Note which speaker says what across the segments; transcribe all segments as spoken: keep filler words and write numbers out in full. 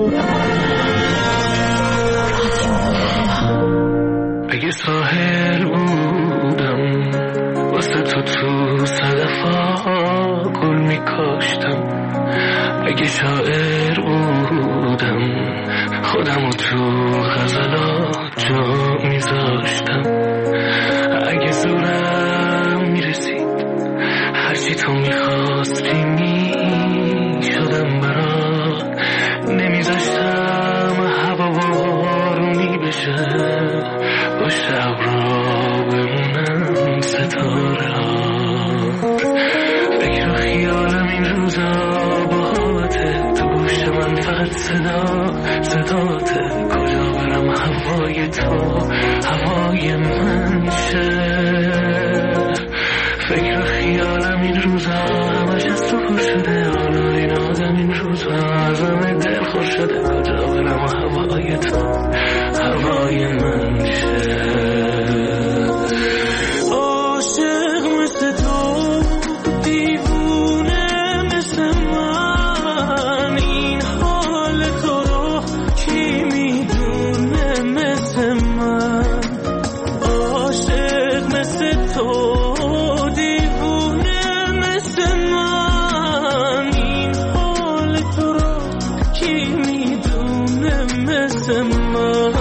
Speaker 1: اگه ساحل بودم واسه تو تو صدفا گل میکاشتم، اگه شاعر بودم خودمو تو غزلات جا میذاشتم، اگه زورم میرسید هرچی تو میخواستی میشدم برات، نمیذاشتم هوا بارونی بشه با شب را بمونم ستاره ها. فکر و خیالم این روزا باهاته، تو گوش من فقط صدا صداته، کجا برم هوای تو هوای من شه. فکر و خیالم این روزا همش از تو پر شده، حالا این آدم این روزا ازم دل خور شده، کجا برم هوای تو هوای من شه. عاشق مثل تو دیوونه مثل من، این حال تو رو کی میدونه مثل من. عاشق مثل تو دیوونه مثل من، این حال تو رو کی میدونه مثل من.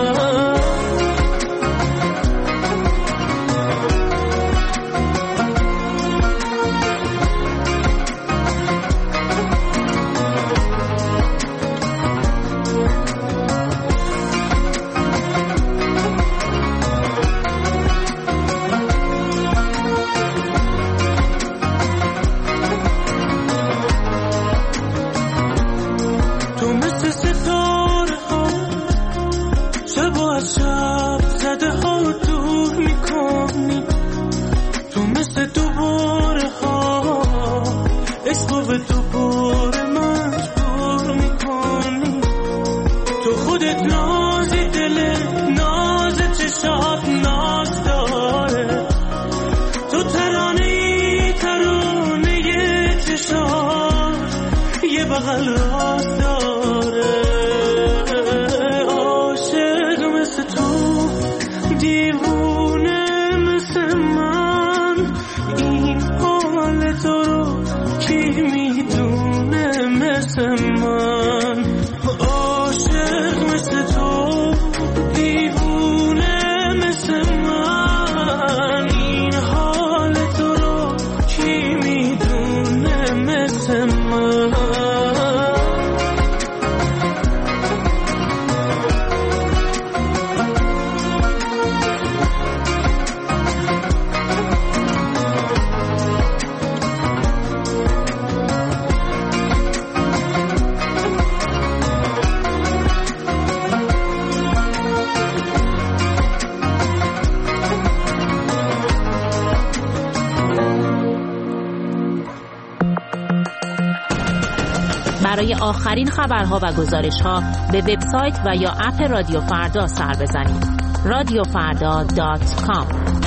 Speaker 2: برای آخرین خبرها و گزارش‌ها به وبسایت و یا اپ رادیو فردا سر بزنید. رادیو فردا دات کام.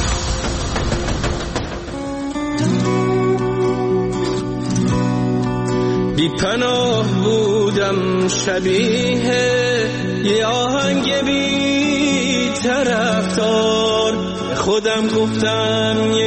Speaker 1: بی پناه بودم شبیه یه آهنگ بی طرفدار، خودم گفتم یه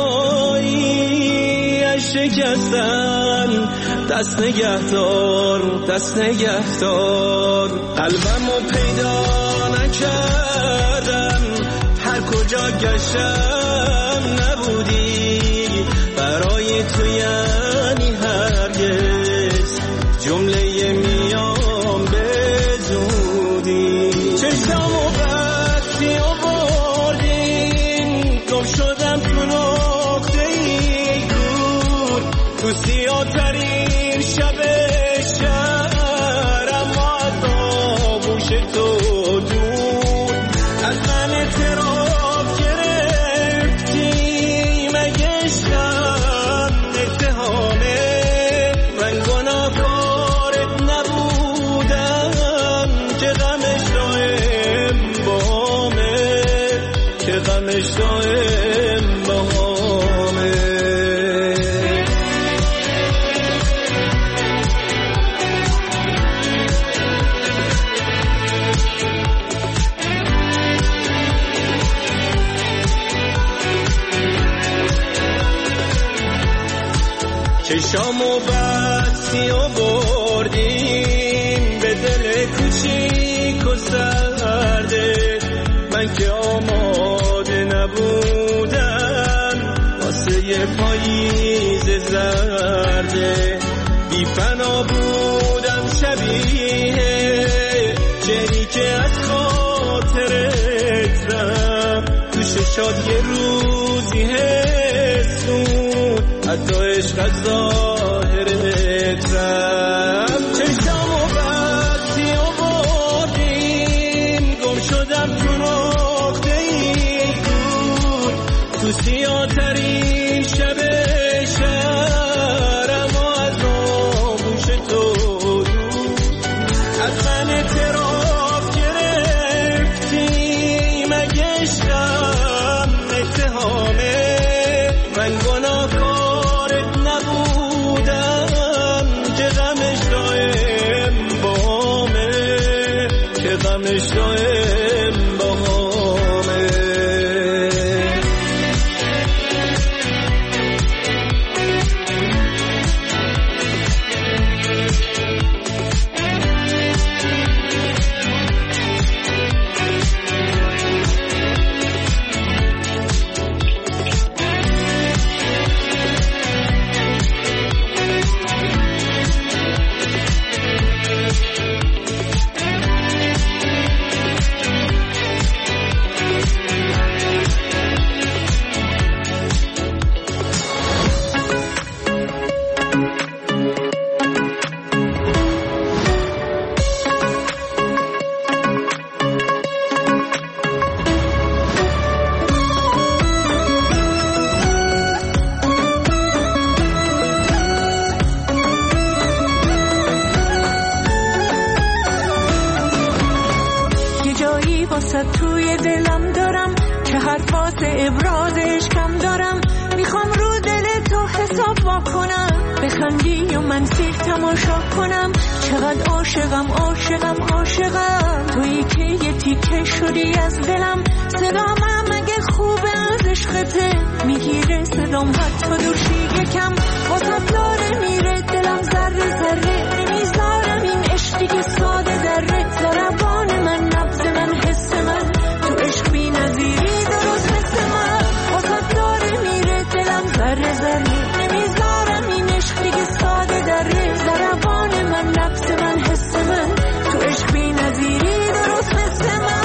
Speaker 1: جایی از شکستن دست نگهدار دست نگهدار. قلبمو پیدا نکردم، هر کجا گشتم نبودی، برای تو یعنی هرگز جمله میام به زودی. چشمامو بستی آوردین، گم شدم تو نقطه ای دور، تو سیاه‌ترین شب شهر، اما از آغوش تو دور از من اعتراف گرفتی. مگه عشقم اتهامه؟ من گناهکارت نبودم که غمش دائم باهامه، که غمش دائم باهامه.
Speaker 3: چشامو بستی و بردیم به دل کوچیک و سرده، من که آماده نبودم واسه یه پاییز زرده، بی پناه بودم شبیه جری که از خاطرت رم، تو ششاد یه روزی حسون حتی عشق از ظاهرت رم. چشامو بستی و بردیم گم شدم تو نقطه ای دور، تو سیاه ترین شب شهرم و از آغوش تو دور، از من اعتراف گرفتی مگه عشقم اتهامه، من گناهکارت نبودم که غمش دایم باهامه، که غمش دایم باهامه.
Speaker 4: توی دلم دارم که حرف واسه ابراز عشقم دارم، میخوام رو دل تو حساب وا کنم، بخندی و من سیخ تماشا کنم، چقدر عاشقم عاشقم عاشقم، تویی که یه تیکه شدی از دلم، صدام هم اگه خوبه از عشقته میگیره صدام حتی دوشی یکم، واسه داره میره دلم ذره ذره، نمیذارم این عشقی که ساده ذره، ضربان من نبض من حس من تو عشق بی نظیری درست مثل من، واسه داره میره دلم ذره ذره، نمیذارم این عشقی که ساده دره، ضربان من نبض من حس من تو عشق بی نظیری درست مثل من.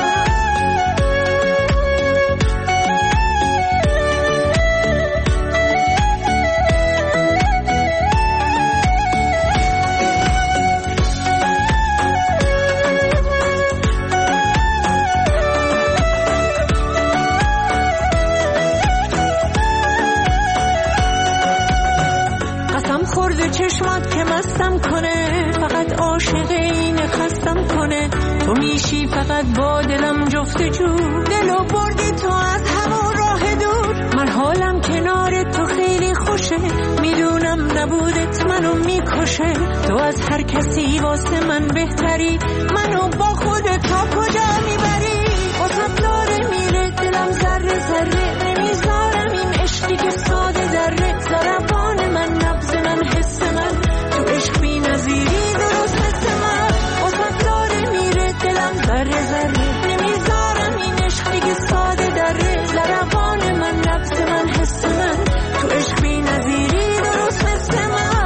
Speaker 4: چشمات که مستم کنه، فقط عاشق این خستم کنه، تو میشی فقط با دلم جفت جو، دلو بردی تو از هوا راه دور، من حالم کنار تو خیلی خوشه، میدونم نبودت منو میکشه، تو از هر کسی واسه من بهتری، منو با خودت تا کجا میبری، واسه داره میره دلم ذره ذره، نمیذارم این عشقی که ساده دره، ضربان من نبض من حس من تو عشق بی نظیری درست مثل من، واسه داره میره دلم ذره ذره، نمیذارم این عشقی که ساده دره، ضربان من نبض من حس من تو عشق بی نظیری درست مثل من.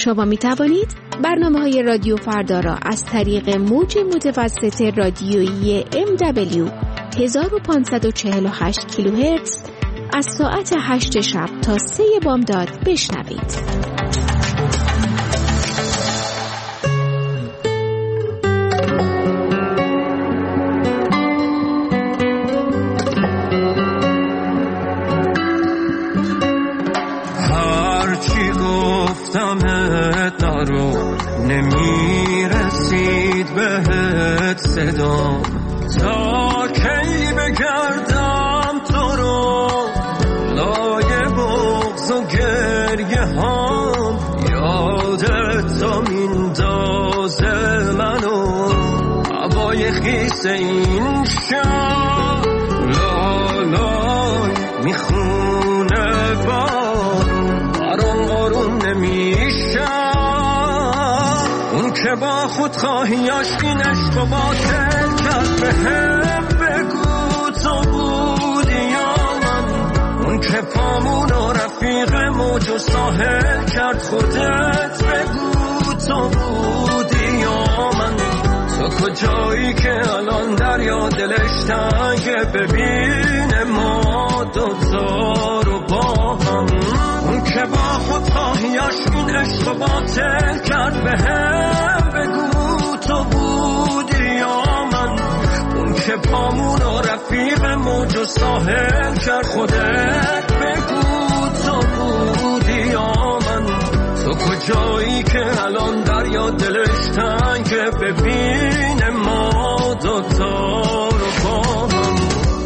Speaker 5: شما می توانید برنامه های رادیو فردا را از طریق موج متوسط رادیویی ام دبلیو هزار و پانصد و چهل و هشت کیلوهرتز از ساعت هشت شب تا سه بامداد بشنوید.
Speaker 3: نمیرسید بهت صدا تا کی بگردم تو رو لای بغض و گریه هم یادت تا میندازه منو هوای خیس این شب لالای میخونه بارون برام آروم نمیشه که با خود خواهیاش این عشق و باطل کرد به هم بگو تو بودی یا من اون که پامون و رفیق موج و ساحل کرد خودت بگو تو بودی یا من تو کجایی که الان دریا دلش تنگه ببینه ما دوتا رو با هم اون که با خود خواهیاش این عشق و باطل کرد به هم بگو تو بودی یا من اون که پامون و رفیق موج و ساحل کرد خودت بگو تو بودی یا من تو کجایی که الان دریا دلش تنگه ببینه ما دوتا رو با هم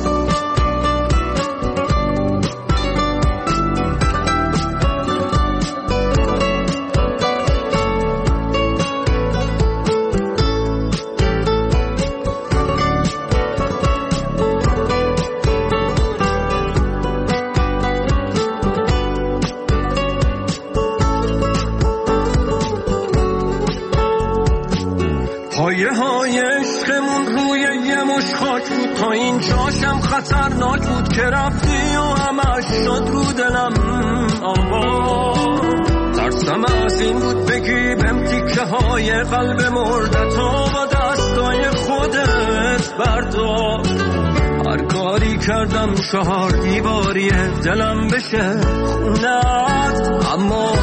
Speaker 3: پایه های عشقمون روی یه مش خاک بود تا اینجاشم خطرناک بود که رفتی و همش شد رو دلم آوا ترسم از این بود بگی بهم تیکه های قلب مردتا با دستای خودت بردار هر کاری کردم چهار دیواری دلم بشه خونت اما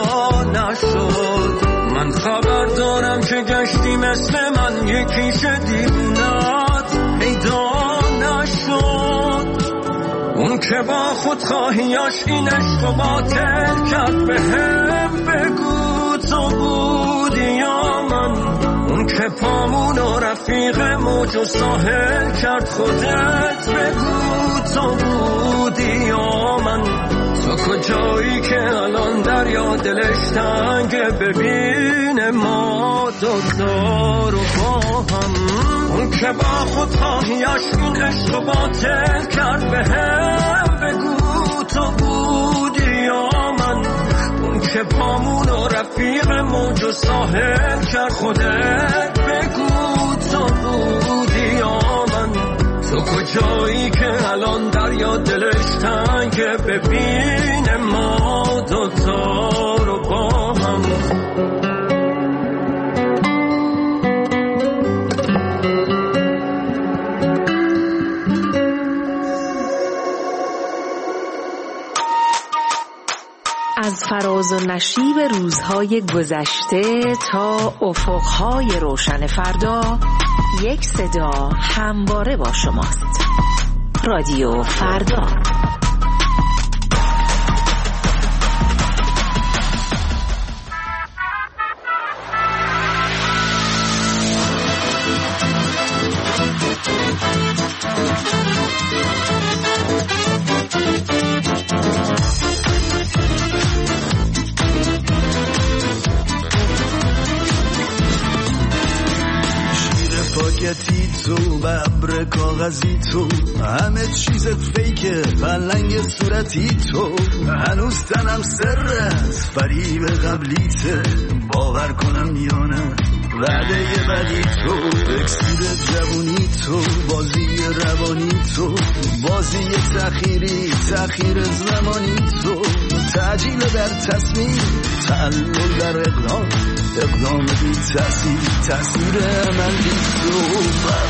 Speaker 3: نشد من خبر دارم که گشتی مثل من یکیش دیوونت پیدا نشد اون که با خود خواهیاش این عشق و باطل کرد به هم بگو تو بودی یا من اون که پامون و رفیق موج و ساحل کرد خودت بگو تو بودی یا من تو کجایی که الان دریا دلش تنگه ببینه ما دوتا رو با هم اون که با خود خواهیاش این عشق و باطل کرد به هم بگو تو بودی یا من اون که پامون و رفیق موج و ساحل کرد خودت بگو تو بودی یا من تو کجایی که الان دریا دلش تنگه ببینه ما دوتا رو با هم
Speaker 2: از فراز و نشیب روزهای گذشته تا افقهای روشن فردا یک صدا همواره با شماست. رادیو فردا.
Speaker 6: پاکتی تو ببر کاغذی تو همه چیزت فیکه پلنگ صورتی تو هنوز تنم سر است فریب قبلیته باور کنم یا نه وعده بدی تو، اکسیر جوونی تو، بازی روانی تو، بازی تخیری تخیر زمانی تو، تعجیل در تصمیم، تعلل در اقدام، اقدام بی تأثیر، تأثیر عمل بی تو.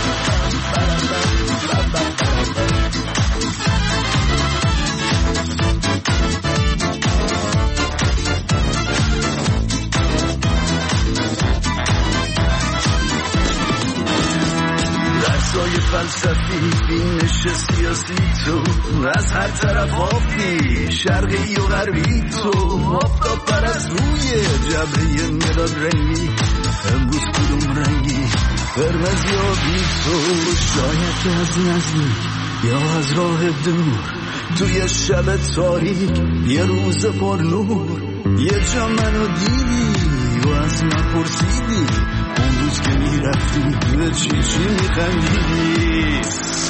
Speaker 6: درسای فلسفی، بینش سیاسی تو، از هر طرف آفی، شرقی و غربی تو، آفتاب پرست روی جبهه مداد رنگی، امروز کدوم رنگی، قرمز یا بی تو، شاید از نزدیک یا از راه دور، توی شب تاریک یه روز پر نور، یه جا منو دیدی و از من پرسیدی، اون روز که میرفتی به چی چی میخندیدی.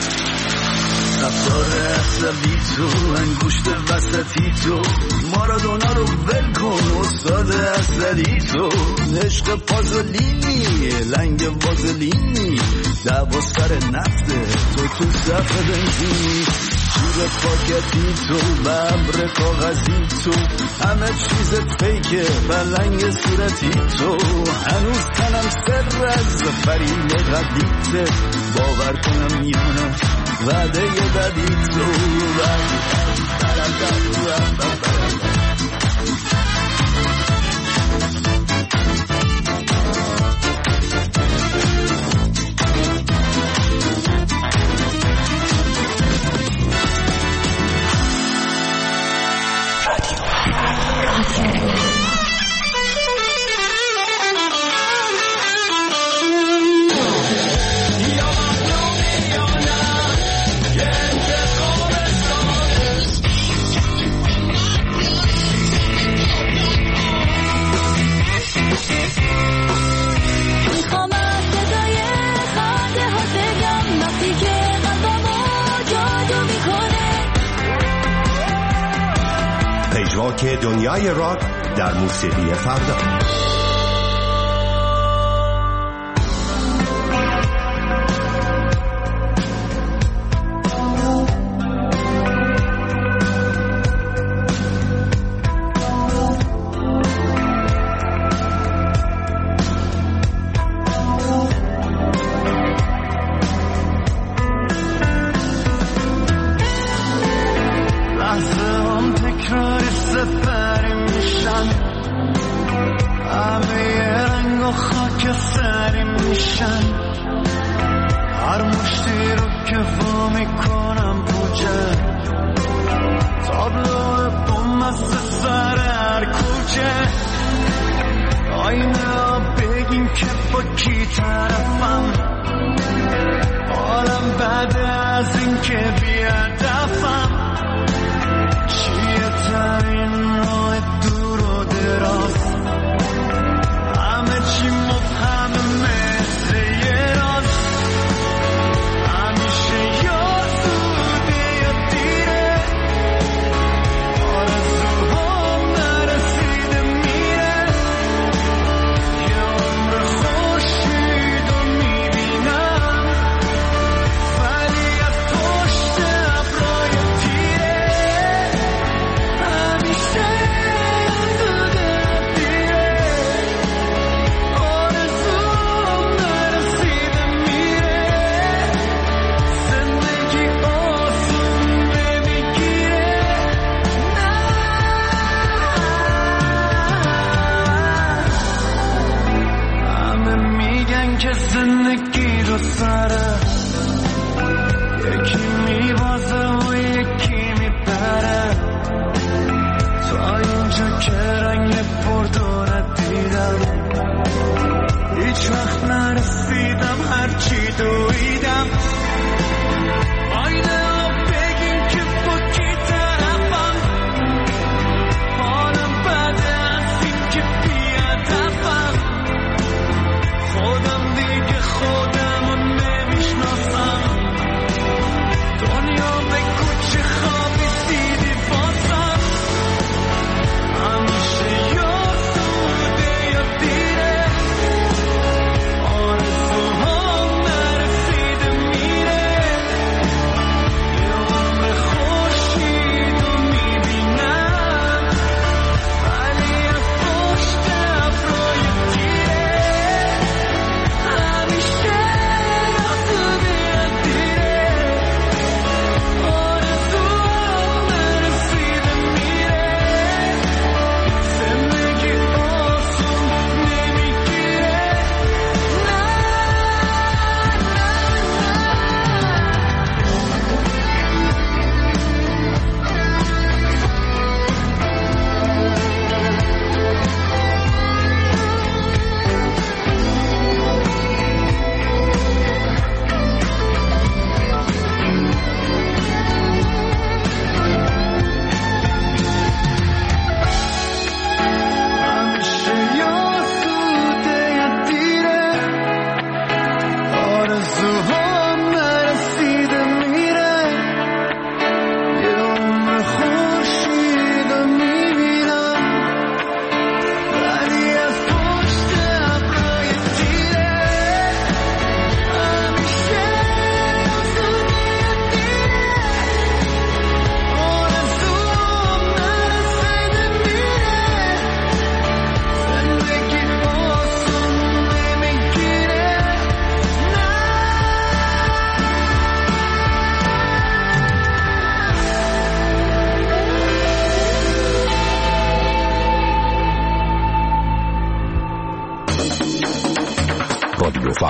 Speaker 6: رفتار عصبی تو، انگشت وسطی تو، مارادونا رو ول کن استاد اسدی تو، عشق پازولینی لنگ وازلینی، دعوا سر نفته تو تو صف بنزینی، شیر پاکتی تو، ببر کاغذی تو، همه چیزت فیکه بلنگ صورتی تو، هنوز تنم سر از فریم قدیته، باور کنم میانه وعده بدی تو.
Speaker 7: که دنیای راک در موسیقی فردا.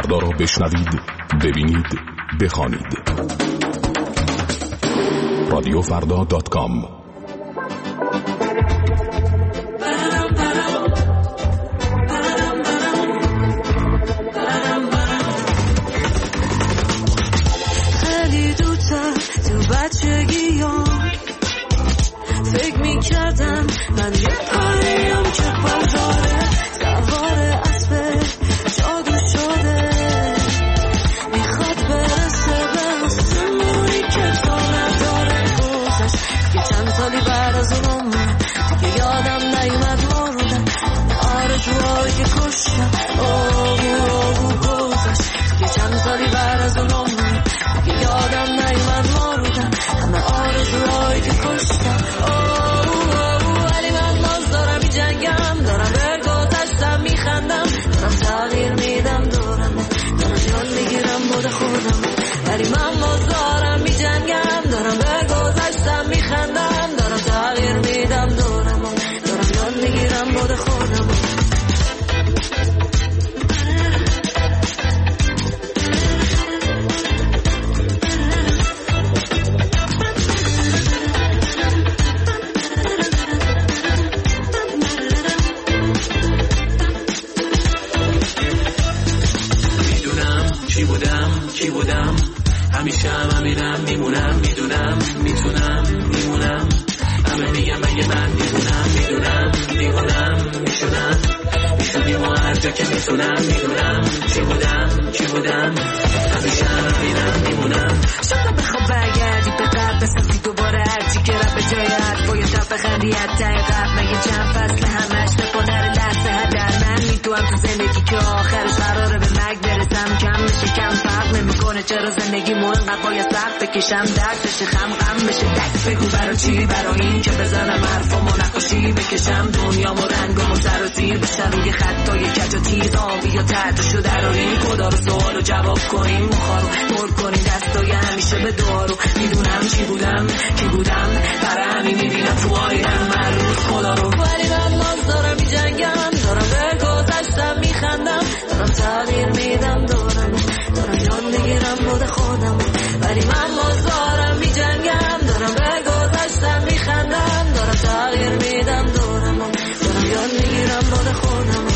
Speaker 8: فردا را بشنوید، ببینید، بخوانید. رادیو فردا دات کام.
Speaker 4: خیلی دوتا تو بچگیام فکر میکردم من یه پریم که بازاره سوار اسب جادو شده، میخواد برسه به آسمونی که تا نداره گذشت. یه چند سالی بعد از اونم دیگه یادم نیومد موردم آرزوهایی که کشتم آهو آهو گذشت. یه چند سالی بعد از اونم دیگه یادم نیومد موردم همه آرزوهایی که کشتم آهو آهو. ولی من باز دارم می جنگم، دارم به گذشتم میخندم، دارم تغییر میدم دورم، دارم یاد میگیرم بود خودم. ولی من باز دارم می جنگم، دارم به گذشتم میخندم، دارم تغییر میدم دورم، دارم یاد میگیرم بود خودم.
Speaker 1: کی بودم همیشه هم همینم میمونم، میدونم میتونم میمونم، همه میگم مگه من میدونم میدونم میکنم میشونم میشونیم و هر جا که میتونم، میدونم چی بودم چی بودم همیشه هم همینم میمونم.
Speaker 4: شاید بخواب برگردی به قلب بسازی دوباره هرچی که رب به جای حرف باید تا بخندی حتی قلب مگه چند فصل همش نپادر لحظه هدر من میدوم تو زندگی که آخرش قراره به مرگ برسم. کم میشه کم فرق نمیکنه چرا زندگی مو انقدر باید سخت بکشم، درد بشه خم غم بشه دک بگو برا چی، برا این که بزنم حرفامو نقاشی بکشم دنیامو رنگامو سر و زیر بشن روی خطای کج و تیز آبی یا تحتشو دراریم خدا رو سوال و جواب کنیم مخارو پر کنیم دستای همیشه به دارو. میدونم چی بودم کی بودم برای همین میبینم تو آینم من روز خدا رو. ولی من باز دارم میجنگم، دارم به گذشتم میخندم، دارم تغییر میدم دورم، دارم یاد میگیرم بود خودم. ولی من باز دارم میجنگم، دارم به گذشتم میخندم، دارم تغییر میدم دورم، دارم یاد میگیرم بود خودم.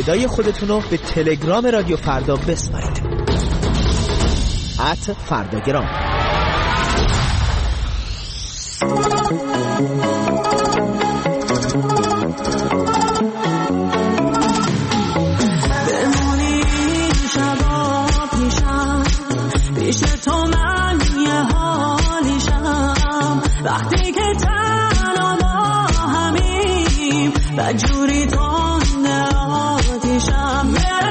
Speaker 9: صدای خودتون رو به تلگرام رادیو فردا بسپارید. ات فرداگرام.
Speaker 4: بمونی شبا پیشم، پیش تو من یه حالیشم، وقتی که تنها با همیم و جوری تنده آتیشم.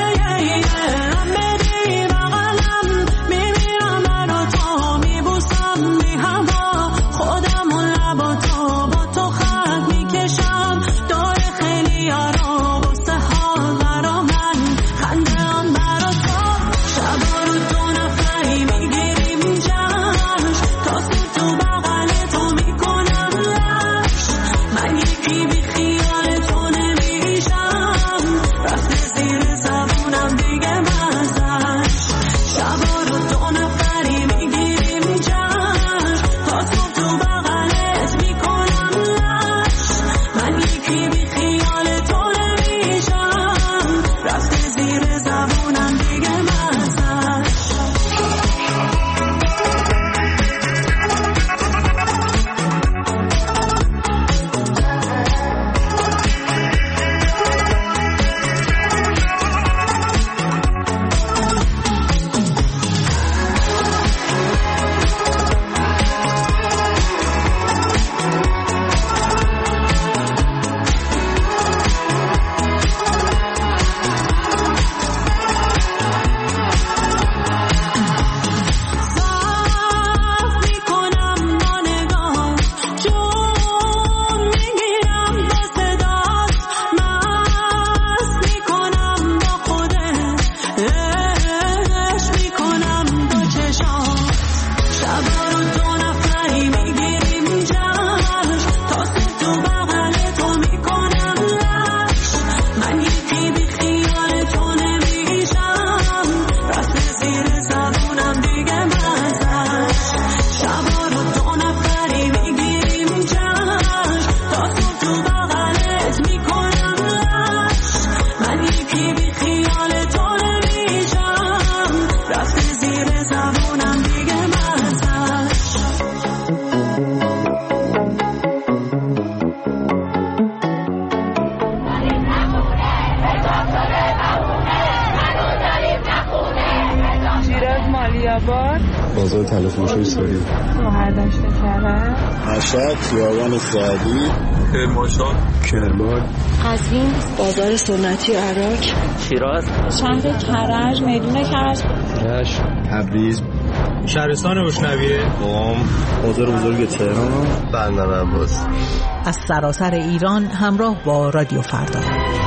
Speaker 10: بازار تلفروشی ساری
Speaker 11: مهردشت کرد
Speaker 10: مشهد خیابان سعدی
Speaker 12: کرمانشاه
Speaker 10: کرمان
Speaker 11: قزوین بازار سنتی عراق
Speaker 13: شیراز
Speaker 11: شهر کرج میدون کرج
Speaker 10: رشت تبریز
Speaker 12: شهرستان روشنویه
Speaker 10: قم بازار بزرگ تهران
Speaker 14: بندر عباس.
Speaker 15: از سراسر ایران همراه با رادیو فردا.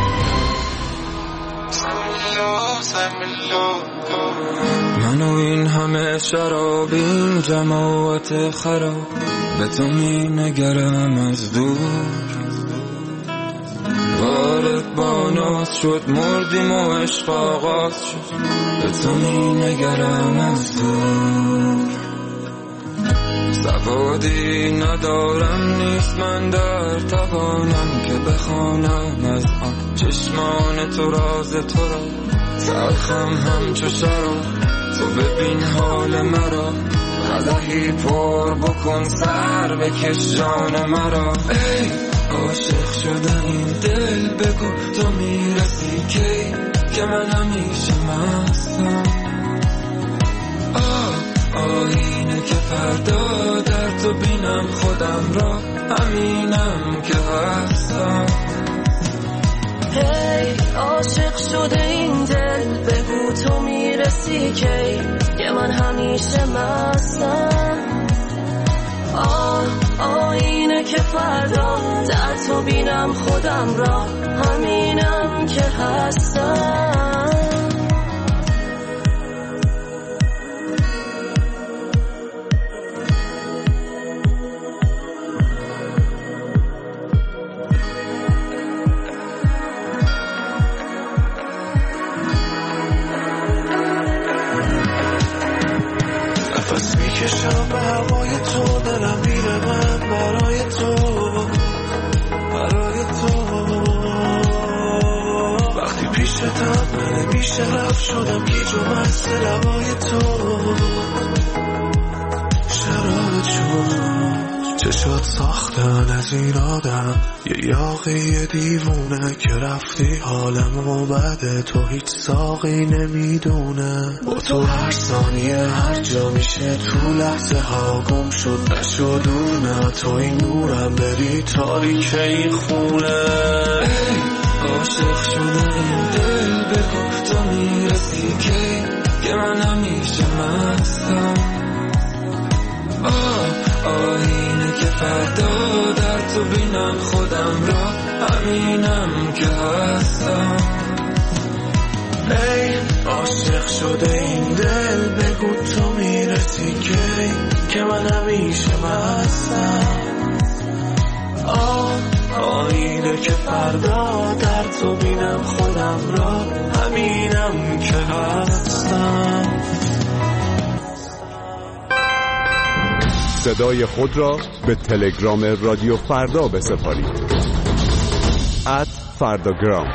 Speaker 3: من و این همه شراب این جماعت خراب به تو می نگرم از دور وارد با ناز شد مردیم و عشق آغاز شد به تو می نگرم از دور سوادی ندارم نیست من در توانم که بخوانم از آن چشمان تو راز تو را تلخم همچو شراب تو ببین حال مرا قدحی پر بکن سر بکش جان مرا ای عاشق شده این دل بگو تو میرسی کی که من همیشه مستم آه آینه که فردا در تو بینم خودم را همینم که هستم
Speaker 4: هی عاشق شده این دل بگو تو میرسی کی که من همیشه مستم آه آینه که فردا در تو بینم خودم را همینم که هستم
Speaker 1: میکشم به هوای تو دلم میره من برای تو برای تو وقتی پیش همیشه رفت شدم گیج و مست لبای تو شراب جون چشات ساختن از این آدم یه یاقی دیوونه که رفتی حالمو بده تو هیچ ساقی نمیدونه با تو هر ثانیه هر جا میشه تو لحظه ها گم شد نشدونه تو این نورم بری تاریکه این خونه عاشق شده این دل بگو تا میرسی که که من همیشه مستم آه آینه که فردا در تو بینم خودم را همینم که هستم ای عاشق شده این دل بگو تو میرسی که که من همیشه مستم آه آینه که فردا در تو بینم خودم را همینم که هستم
Speaker 7: صدای خود را به تلگرام رادیو فردا بسپارید ات فرداگرام.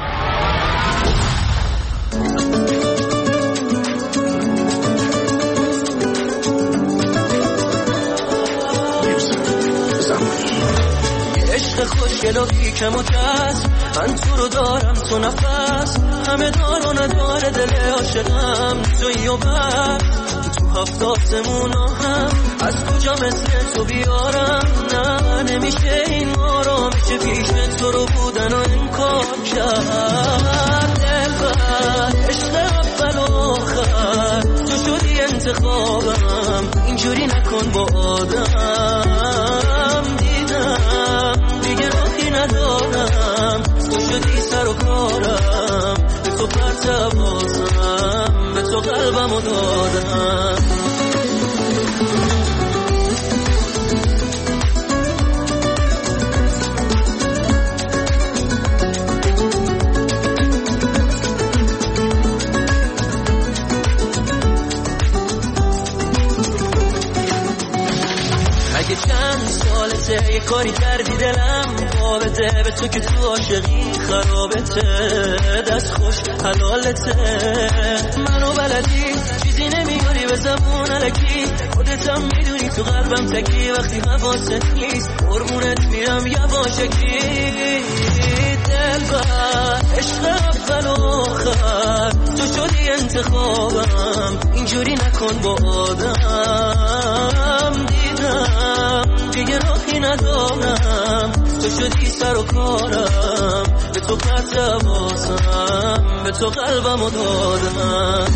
Speaker 1: عشق خوشگل و بیکم و کس من تو رو دارم تو نفس همه دار و نداره دل عاشقم تویی و بس تو هفت آسمون هم از کجا مثل تو بیارم نه نمیشه این آرام میشه پیش تو رو بودن و انکار کرد دلبر عشق اول و آخر تو شدی انتخابم اینجوری نکن با آدم دیدم دیگه راهی ندارم تو شدی سر و کارم به تو پرتوازم به تو قلبم و دادم اگه چند سالته یه کاری کردی دلم بابته به تو که تو عاشقی خرابته دست خوش حلالته منو بلدی چیزی نمیاری به زبون علکی خودتم میدونی تو قلبم تکی وقتی حواست نیست قربونت میرم یواشکی دلبر عشق اول و آخر تو شدی انتخابم اینجوری نکن با آدم دیدم دیگه راهی ندارم تو شدی سر و کارم به تو پرتوازم به تو قلبم و دادم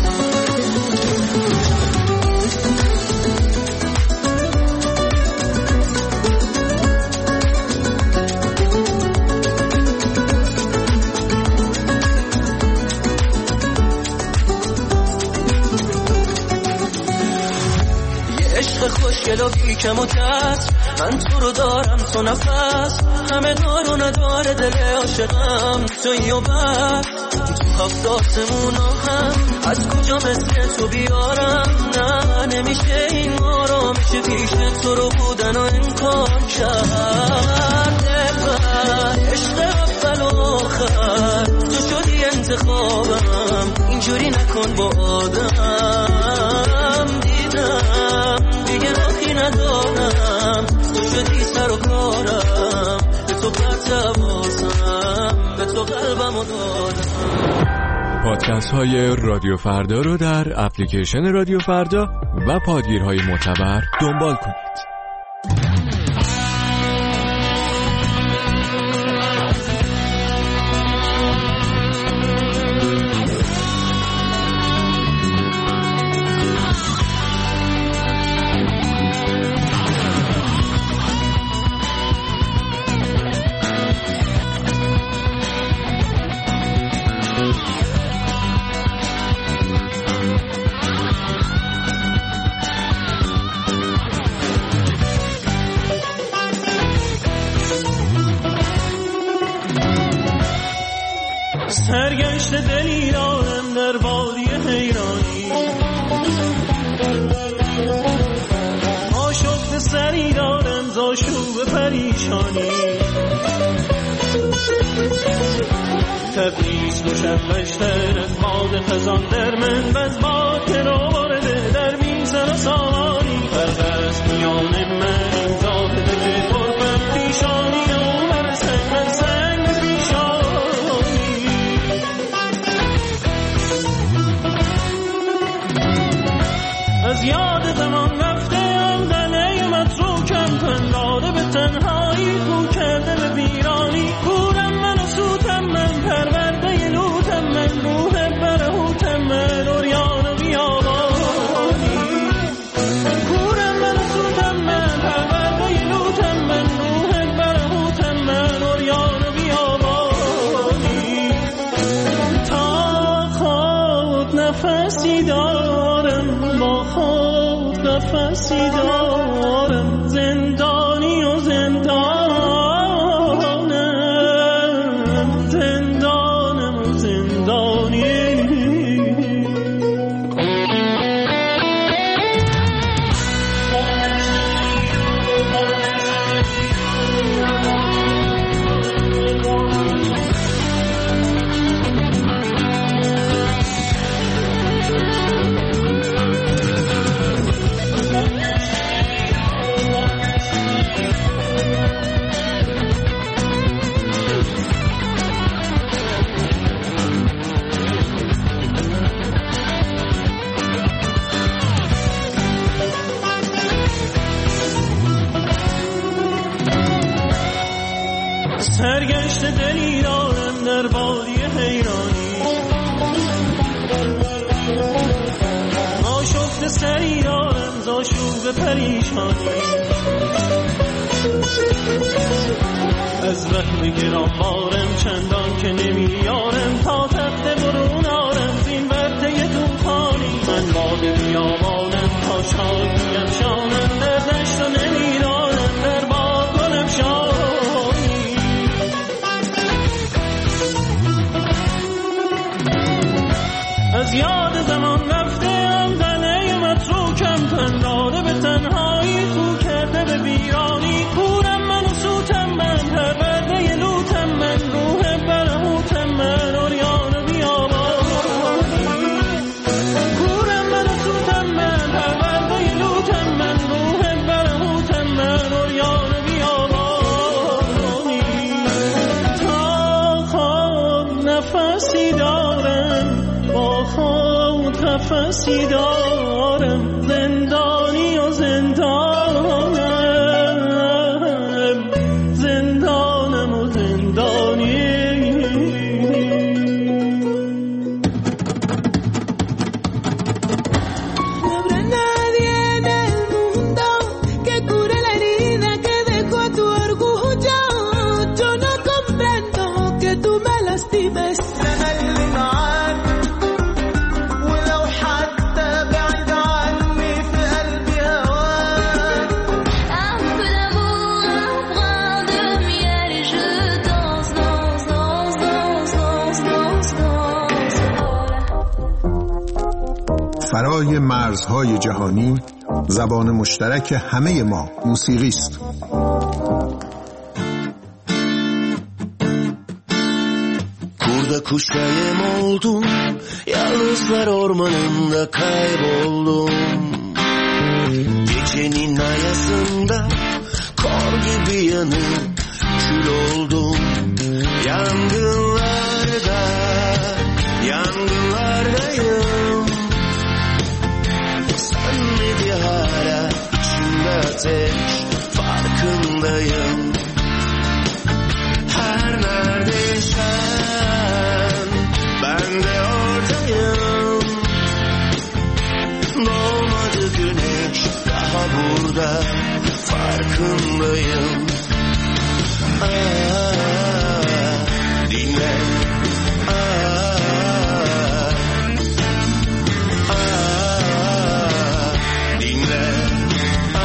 Speaker 1: خوشگل و بیکم و کس من تو رو دارم تو نفس همه دار و نداره دل عاشقم تویی و بس تو هفت آسمون هم از کجا مثل تو بیارم نه نمیشه این آرام میشه پیش تو رو بودن و انکار کرد دلبر عشق اول و آخر تو شدی انتخابم اینجوری نکن با آدم دیدم دیگه راهی ندارم تو شدی سر و کارم به تو پرتوازم به تو قلبم و دادم.
Speaker 13: پادکست های رادیو فردا رو در اپلیکیشن رادیو فردا و پادگیرهای معتبر دنبال کنید.
Speaker 1: سرگشت دلی دارم در وادی حیرانی آشفت سری دارم زاشوب پریشانی تبریز روشن بشتر از باد خزان در من بز باد که رو برده در میزن و سامانی فرق است میان من این زاهده که قربم پیشانی و من سنگ من سنگ پیشانی از یاد زمان رفته ام دله متروکم تن داده به تنهایی کو کرده به ویرانی کورم من و سوتم من پرورده لوتم من روح برهوتم من اوریان و بیابانی کورم من و سوتم من پرورده لوتم من روح برهوتم من اوریان و بیابانی تا خود نفسی دارم با خود نفسی دارم زندانی و زندانم زندانم و زندانی سرگشت دلی دارم در بادی حیرانی آشفت سری دارم زاشوب پریشانی از وهم گرام بارم چندان که نمیارم تا تخت برون آرم زین ورطه توفانی من باد بیابانم تا شادیم شانم در دشت و نمیدارم در باد کنم شانی از یاد زمان رفته ام دله متروکم تن داده به تنهایی خو کرده به ویرانی کورم من و سوتم من پرورده لوتم من روح برهوتم من اوریان و بیابانی کورم من و سوتم من پرورده لوتم من روح برهوتم من اوریان و بیابانی تا خود نفسی دارم با خود نفسی دارم زندانی و زندانم زندانم و زندانی
Speaker 14: فرای مرزهای جهانی زبان مشترک همه ما موسیقی است.
Speaker 16: Burada kuş kayem oldum, yalnızlar ormanında kayboldum. Gecenin ayasında kor gibi yanıp kül oldum. Yangınlarda, yangınlardayım. Sönmedi hala içimde ateş, farkındayım. Her neredeysen ben de oradayım. Doğmadı güneş daha burada, farkındayım. Ah, dinle. Ah, ah, dinle. Ah,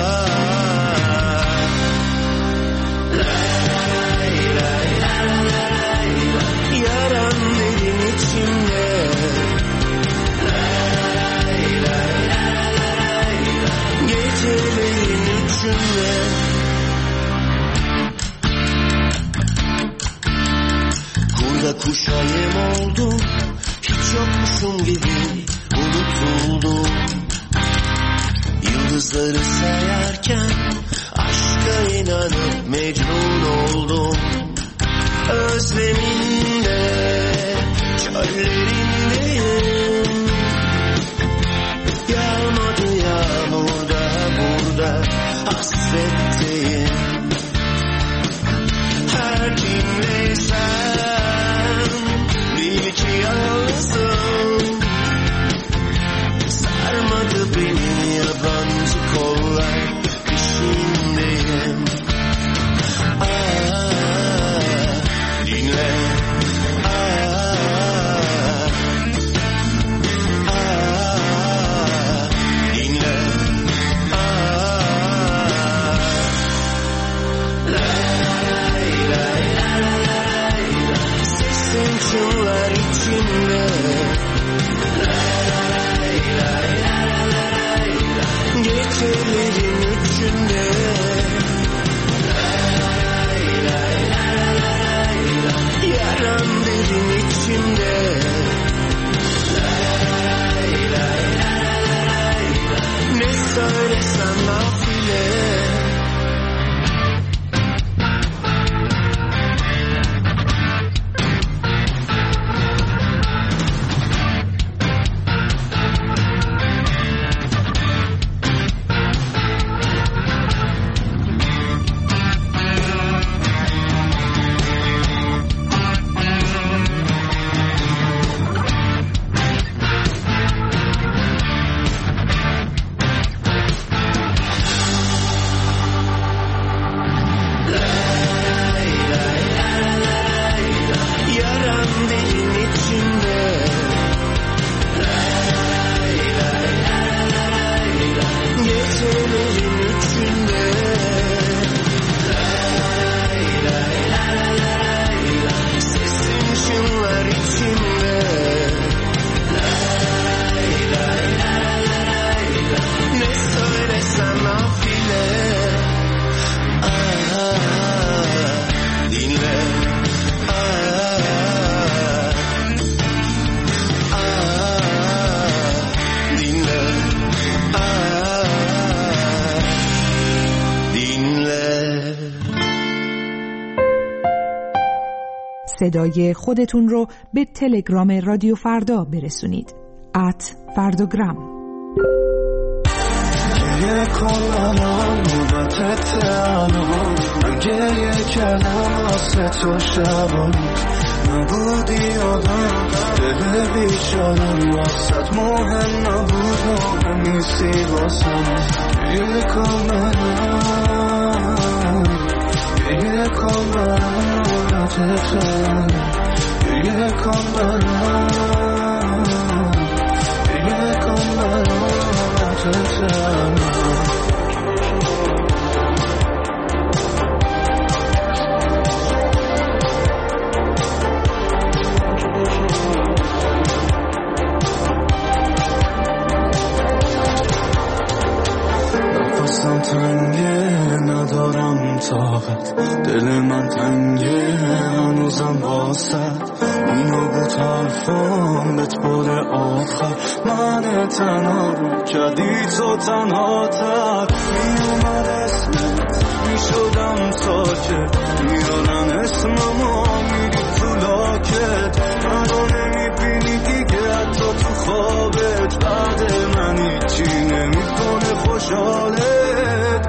Speaker 16: lay lay lay lay lay. Yaram benim içimde. Lay lay lay lay lay. Gecelerin içinde. yıldızları sayarken aşka inanıp mecnun oldum. Özleminde, çöllerindeyim. Yağmadı yağmur da burada, hasretteyim. Her kimle sen, bil ki yalnızım. Sarmadı beni yabancı kollar, peşindeyim. Dinle, ah, ah, dinle, ah. Lay, lay, lay, lay, sesin çınlar içimde. Lay, lay, lay, lay, gecelerin üçünde. Yaram derin içimde. Lay, lay, lay, lay, ne söylesem nafile.
Speaker 15: صدای خودتون رو به تلگرام رادیو فردا برسونید. ات فرداگرام.
Speaker 16: گریه کنم و تتنم، من گریه کردم واسه تو شبانه. نبودی آدم دل بیچارم، واسط مهم نبود مهم نیستی واسم. گریه کنم گریه کنم و تتنم، گریه کنم گریه کنم و تتنم. نفسم تنگه ندارم طاقت، دل من تنگه هنوزم واسد. اونو بود حرفام بهت بار آخر، من تنها رو کردی تو تنها تر. میومد اسمت میشدم ساکت، میارن اسممو میری تو لاکت. منو نمیبینی دیگه حتی تو خوابت، بعد من هیچی نمیکنه خوشحالت.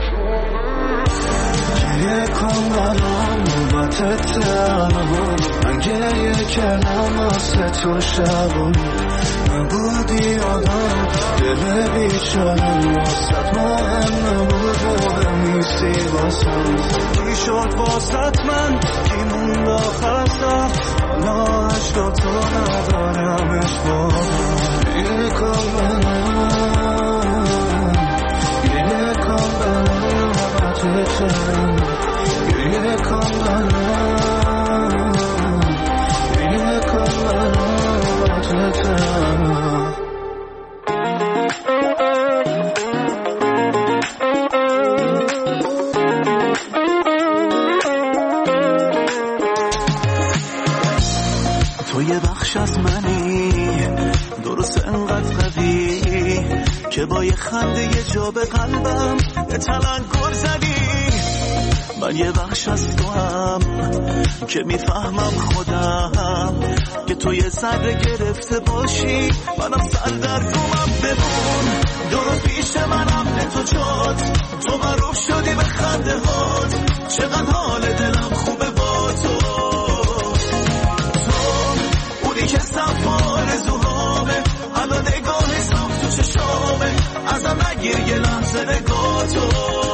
Speaker 16: گریه کن برام نوبتت تنها، من گریه کردم واسه تو شبانه. نبودی آدم دل بیچارم، واسط مهم نبود مهم نیستی واسم. کی شد واسط من کی موند آخر سر، حالا عشقا تو ندارمش بابا. گریه کن برام گریه کن برام نوبتت تنها، گریه کن برام گریه کن برام نوبتت تنها. تو یه بخش از منی، درست انقدر قوی که با
Speaker 6: صدای خنده یه جا به قلبم یه تلنگر زدی. من یه بخش از تو هم که میفهمم خودم که تو یه ذره گرفته باشی، منم سر در گمم. بمون درست پیش منم به تو جات، تو معروف شدی به خنده هات، چقدر حال دلم خوبه با تو. تو اونی که سفار زوهامه، الان نگاه سم تو چشامه، ازم نگیر یه لحظه نگاه تو.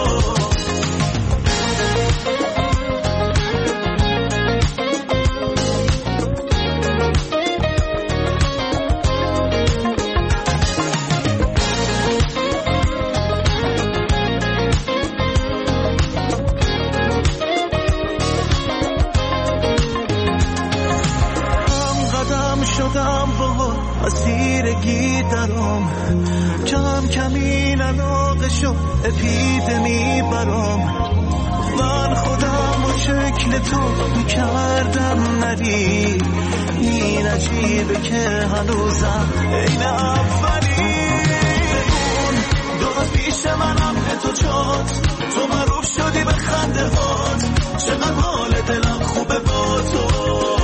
Speaker 6: اسیرگی درام کم کمی نلاقشو اپیدمی برام. من خودم و شکل تو میکردم نری، این عجیبه که هنوزم این اولی. اون درست پیش منم به تو جات، تو معروف شدی به خنده هات، چقدر حال دلم خوبه با تو.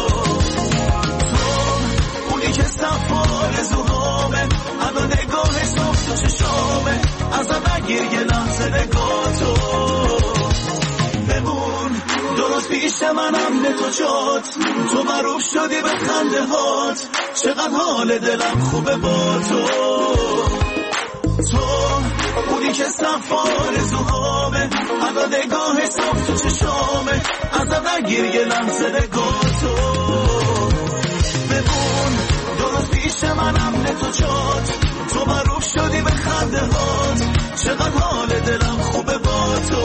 Speaker 6: که سفار زوهامه، الان نگاه صاف تو چشامه، ازم نگیر یه لحظه نگاه تو. بمون درست پیش منم به تو جات، تو معروف شدی به خنده هات، چقدر حال دلم خوبه با تو. تو اونی که سفار زوهامه، الان نگاه صاف تو چشامه، ازم نگیر یه لحظه نگاه تو. بمون درست پیش منم به تو جات، تو معروف شدی به خنده هات، چقدر حال دلم خوبه با تو.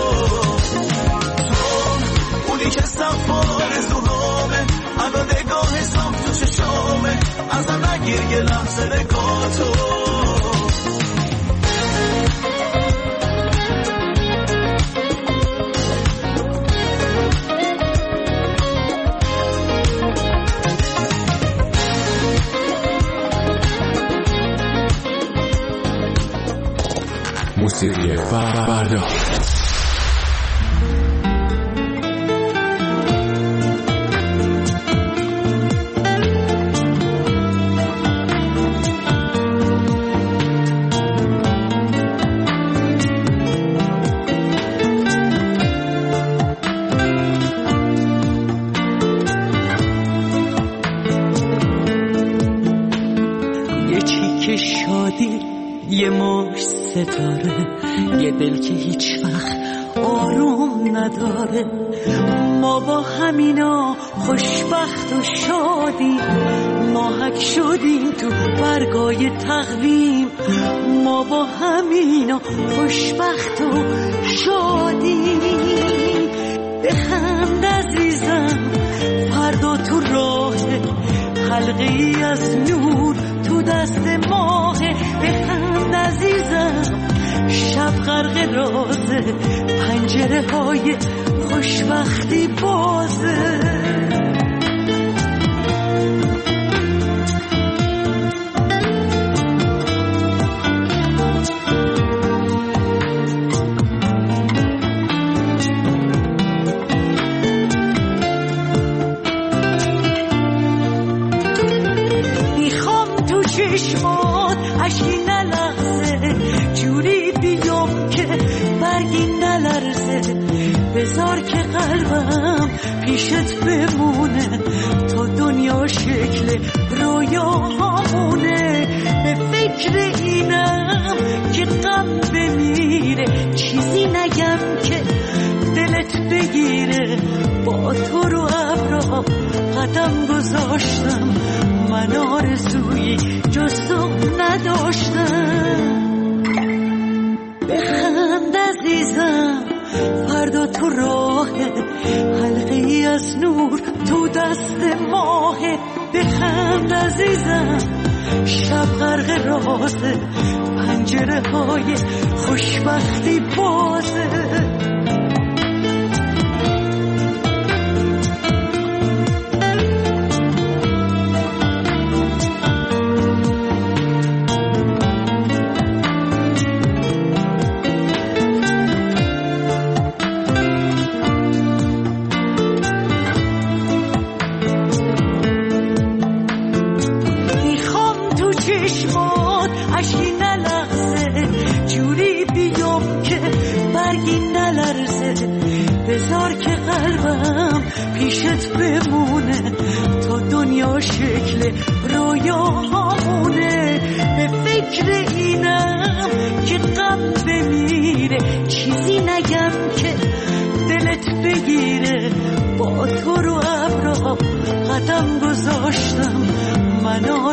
Speaker 6: تو اونی که سفار زوهامه، الان نگاه صاف تو چشامه، ازم نگیر یه لحظه نگاه تو.
Speaker 13: موسیقی فردا.
Speaker 4: یه چیک شادی، یه مش ستاره، یه دل که هیچ وقت آروم نداره. ما با همینا خوشبخت و شادی، ماهک شدیم تو برگای تقویم. ما با همینا خوشبخت و شادی. بخند عزیزم فردا تو راه، حلقه ای از نور تو دست ماه. بخند عزیزم شب غرق رازه، پنجره های خوشبختی بازه. میخوام تو چشمات اشکی نلغزه، جوری بیام که برگی نلرزه. بذار که قلبم پیشت بمونه، تا دنیا شکل رویاهامونه. به فکر اینم که غم بمیره، چیزی نگم که دلت بگیره. با تو رو ابرا قدم گذاشتم، من آرزویی جز تو نداشتم. بخند عزیزم فردا تو راه، حلقه ای از نور تو دست ماه. بخند عزیزم شب غرق رازه، پنجره های خوشبختی بازه. بذار که قلبم پیشت بمونه تا دنیا شکل رویاهامونه. به فکر اینم که غم بمیره چیزی نگم که دلت بگیره. با تو رو ابرا قدم گذاشتم من